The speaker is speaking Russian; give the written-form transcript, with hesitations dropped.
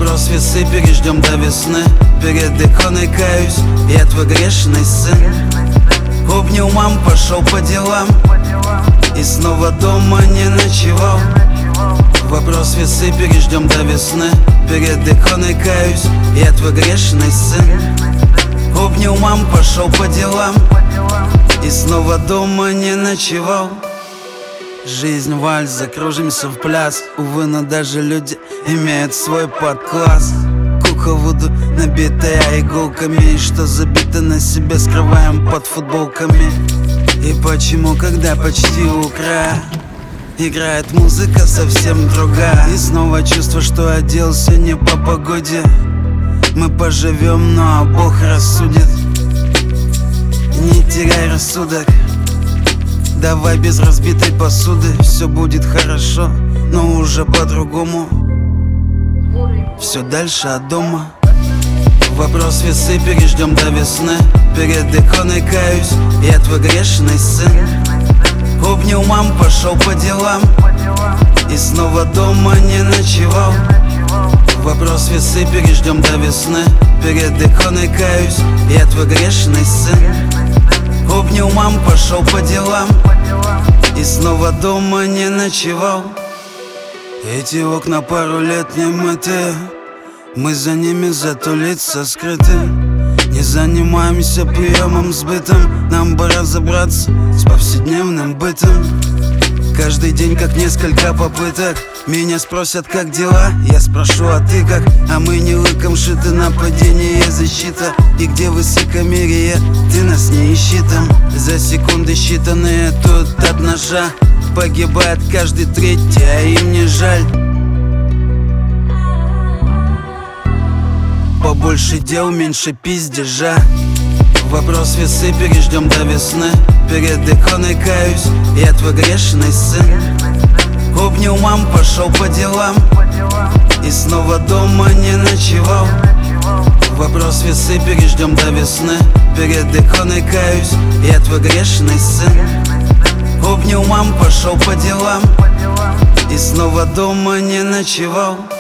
Вопрос весы, переждем до весны. Перед иконой каюсь, я твой грешный сын. Обнял мам, пошел по делам и снова дома не ночевал. Вопрос весы, переждем до весны. Перед иконой каюсь, я твой грешный сын. Обнял мам, пошел по делам и снова дома не ночевал. Жизнь вальс, закружимся в пляс. Увы, но даже люди имеют свой подкласс. Куха Вуду, набитая иголками, и что забито на себе скрываем под футболками. И почему, когда почти у края играет музыка совсем другая, и снова чувство, что оделся не по погоде. Мы поживем, но Бог рассудит. Не теряй рассудок, давай без разбитой посуды. Все будет хорошо, но уже по-другому. Все дальше от дома. Вопрос весы, переждем до весны. Перед иконой каюсь, я твой грешный сын. Обнял мам, пошел по делам и снова дома не ночевал. Вопрос весы, переждем до весны. Перед иконой каюсь, я твой грешный сын. Обнял мам, пошел по делам и снова дома не ночевал. Эти окна пару лет не мыты, мы за ними, зато лица скрыты. Не занимаемся приемом с бытом, нам бы разобраться с повседневным бытом. Каждый день как несколько попыток. Меня спросят, как дела, я спрошу, а ты как? А мы не лыком шиты, нападение и защита. И где высокомерие, ты нас не ищи там. За секунды считанные тут от ножа погибает каждый третий, а им не жаль. Побольше дел, меньше пиздежа. Вопрос весы, переждем до весны. Перед иконой каюсь, я твой грешный сын. Обнял мам, пошел по делам и снова дома не ночевал. Вопрос весы, переждем до весны. Перед иконой каюсь, я твой грешный сын. Обнял мам, пошел по делам и снова дома не ночевал.